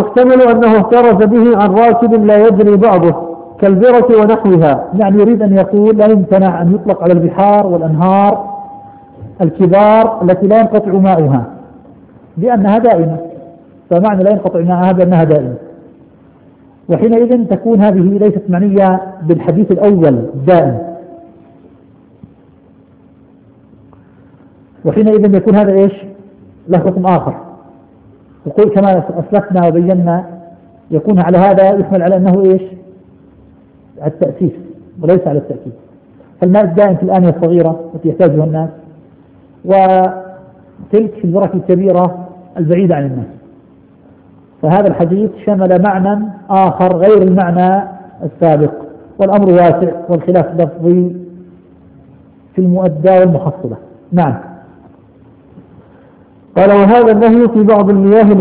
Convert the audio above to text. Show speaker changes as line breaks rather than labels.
ويحتمل أنه احترز به عن راكب لا يجري بعضه كالبرة ونحوها. يعني يريد أن يقول لا يمتنع أن يطلق على البحار والأنهار الكبار التي لا ينقطع ماؤها لأنها دائمة، فمعنى لا ينقطع ماءها بأنها دائمة، وحينئذ تكون هذه ليست معنية بالحديث الأول دائم، وحينئذ يكون هذا إيش له حكم آخر. وقل كما أسلفنا وبينا يكون على هذا يحمل على أنه إيش التأسيس وليس على التأكيد. فالماء الدائم في الآنية الصغيرة التي يحتاجها الناس، وتلك في البركة الكبيرة البعيدة عن الناس. فهذا الحديث شمل معنى آخر غير المعنى السابق، والأمر واسع والخلاف لفظي في المؤدى والمحصلة. نعم. قال وهذا النهي في بعض المياه